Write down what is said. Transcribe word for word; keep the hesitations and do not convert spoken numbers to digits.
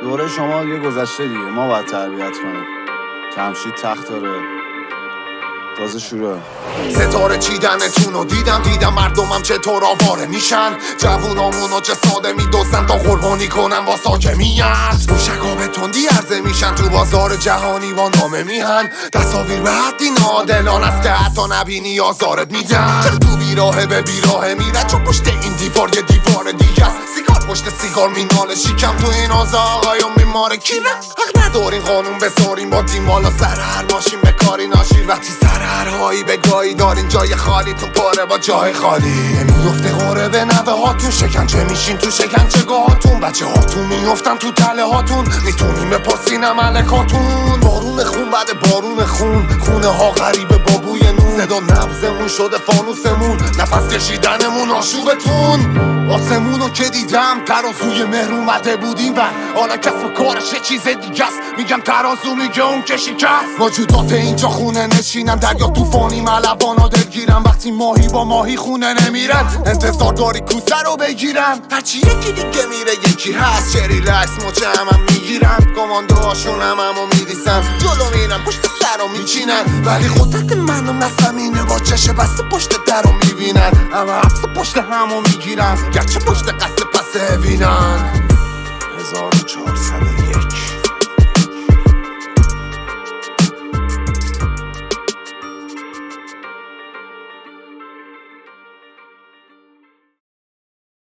دوره شما یه گذشته دیگه، ما باید تربیت کنیم. جمشید تخت داره، تازه شروع. ستاره چیدنتونو دیدم دیدم مردمم چطور آواره میشن، جوونامونو چه ساده میدوزن تا قربانی کنن واسا که میاد. موشکا به تندی عرضه میشن تو بازار جهانی و نامه میهن. تصاویر به حدی نادلان است که حتی نبینی آزارت میدن. تو بیراهه به بیراهه میره چون پشت این دیوار یه دیوار دیگه است. سیگار پشت سیگار میناله شیکم تو این آزا آقایون میماره کیره. حق ندارین قانون بذارین با دیمالا سر هر ماشین به کاری ناشیر. وقتی سر هر هایی به گاهی دارین جای خالیتون پاره با جای خالی. نمیفته غوره به نوه هاتون، شکنجه میشین تو شکنجه گاهاتون. بچه هاتون میفتن تو تله هاتون، میتونیم بپرسین ملکاتون. بارون خون بعد بارون خون، خونه ها غریبه با بوی نون. صدا نبزمون شده فانوسمون، نفس کشیدنمون آشوبتون. آسمونو که دیدم ترازوی مهر اومده بودیم و حالا کسب کارش یه چیز دیگه است. میگم ترازو میگه اون که شکست. موجودات اینجا خونه نشینن، دریا طوفانی ملبانا دلگیرن. وقتی ماهی با ماهی خونه نمیرن، انتظار داری کوسه رو بگیرن. هرچی یکی دیگه میره یکی هست، چری لکس مچه هم هم میگیرن. کماندوهاشون هم همو میریسن، جلو میرن پشت سر رو میچینن. ولی خودت منو نسمینه با چشه بسته پشت در رو میبینن. همه حبس پشت همو میگیرن، گرچه پشت قصد پس بینن. هزار و چهارصد